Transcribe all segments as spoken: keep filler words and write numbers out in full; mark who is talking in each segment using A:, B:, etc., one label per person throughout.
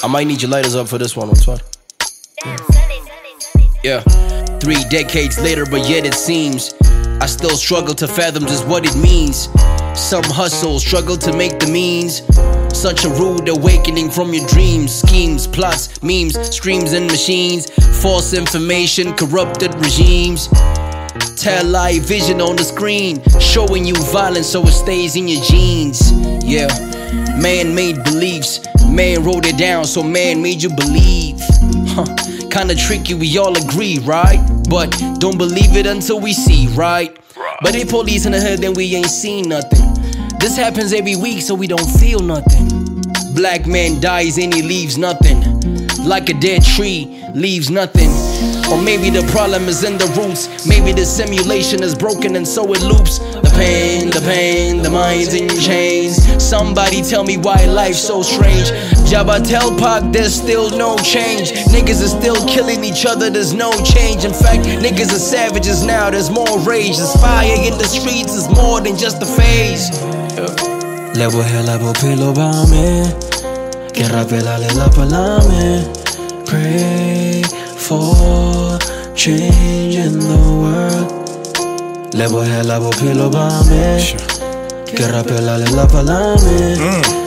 A: I might need your lighters up for this one, what's what? Yeah. Three decades later, but yet it seems I still struggle to fathom just what it means. Some hustle, struggle to make the means. Such a rude awakening from your dreams. Schemes, plots, memes, streams and machines. False information, corrupted regimes. Tell lie vision on the screen, showing you violence so it stays in your genes. Yeah, man-made beliefs. Man wrote it down so man made you believe. Huh, kinda tricky, we all agree, right? But don't believe it until we see, right? But if police in the hood, then we ain't seen nothing. This happens every week, so we don't feel nothing. Black man dies and he leaves nothing. Like a dead tree, leaves nothing. Or maybe the problem is in the roots. Maybe the simulation is broken and so it loops. The pain, the pain, the mind's in chains. Somebody tell me why life's so strange. Jabba tell Pac there's still no change. Niggas are still killing each other, there's no change. In fact, niggas are savages now, there's more rage. There's fire in the streets, it's more than just a phase.
B: Lebo hela bo pilo ba me, que rapela le la palame. Pray for change in the world. Lebo hela bo pilo ba me, que rapela le la palame.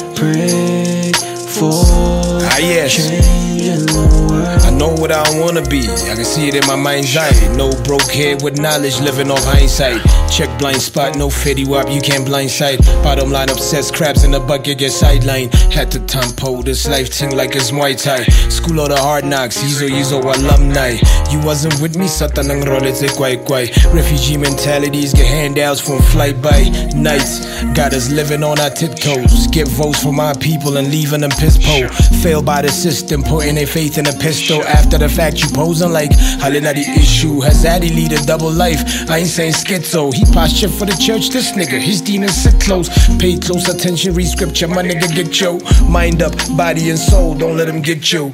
B: Pray for
C: ah, yes.
B: change in the world.
C: I know what I wanna be, I can see it in my mind's eye. No broke head with knowledge, living off hindsight. Check blind spot, no fetty wap, you can't blindside. Bottom line obsessed, crabs in the bucket get sidelined. Had to tempo this life thing like it's Muay Thai. School of the hard knocks, Yizo Yizo alumni. You wasn't with me, sata nang rolete kwai kwai. Refugee mentalities get handouts from flight by nights. Got us living on our tiptoes. Get votes for my people and leaving them piss po. Failed by the system, putting their faith in a pistol. After the fact, you posing like Halina the issue. Has Addy lead a double life? I ain't saying schizo. He posture for the church, this nigga. His demons sit close. Pay close attention, read scripture, my nigga get yo. Mind up, body and soul, don't let him get you.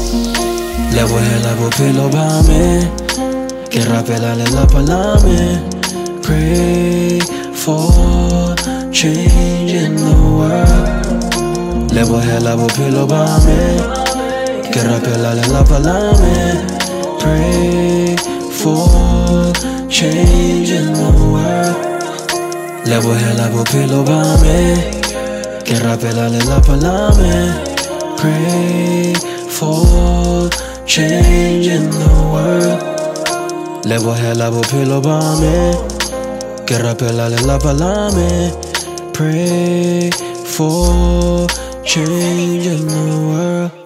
B: Lebo hela bo pilo ba me, que rapela le la palame. Pray for change in the world. Lebo hela bo pilo ba me, que rapela le la palame. Pray for change in the world. Lebo hela bo pilo ba me, que rapela le la palame. Pray for change in the world. Lebo hela bo pilo ba me, que rapela le la palame. Pray for change in the world.